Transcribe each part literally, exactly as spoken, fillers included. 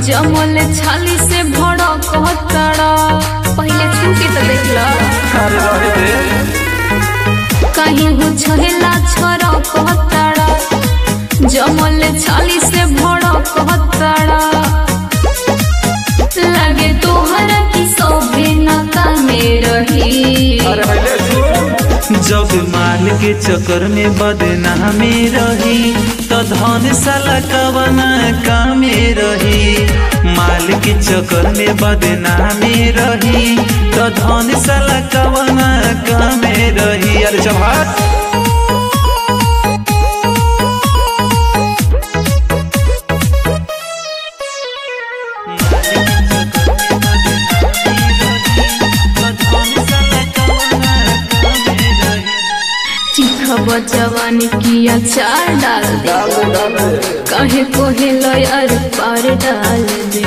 जमल छाली से भड़क तड़ा पहले छूटी तो देख ला कहीं हो छहेला छोरा कहतड़ा जमल छाली से भड़क तड़ा लगे तोहर की सोभे नका में रही जब माल के चक्कर में बदनामी रही तो धन साला कवना कामे रही। माल के चक्कर में बदनामी रही तो धन साला कवना कामे रही। अरे चल जवानी किया चार डाल दे कहे कोहे लयर पार डाल दे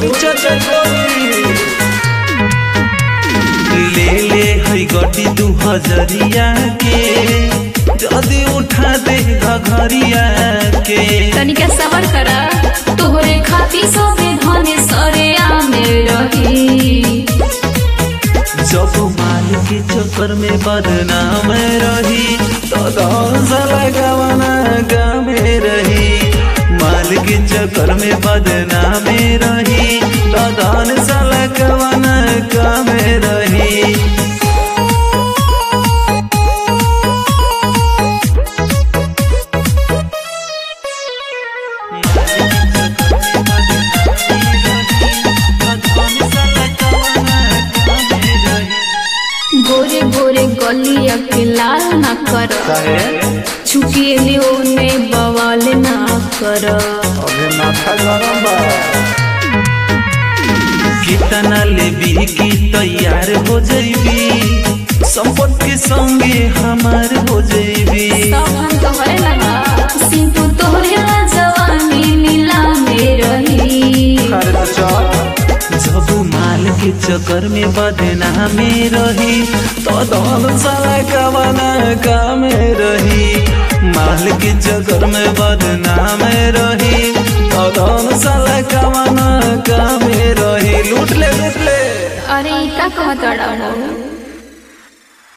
ले ले है गटी दू हजरिया के जदी उठा दे घरिया के तनिका सबर करा तोहरे खाती सोबे धने सरे आमे रही। जब माल के चक्कर में बदनाम रही तो साला गवना गामे रही। माल के चक्कर में बदनाम रही तो धन साला गवना गामे रही। गोरे गोरे गलिया के लाल ना कर छुपिए ले ओने बवाल ना कर कितना लेबी की तैयार हो जाइबी संपत के संगे हमार हो जाइबी। सब हम तोहरे लगा सिंपू तोहरे जवानी नीला में रही। जब माल के चक्कर में बदनामी रही तो धन साला कवना कामे रही। माल के चक्कर में बदनाम रही तो धन साला कवना कामे रही। लूट ले लूट ले अरे का कहतड़ा हो।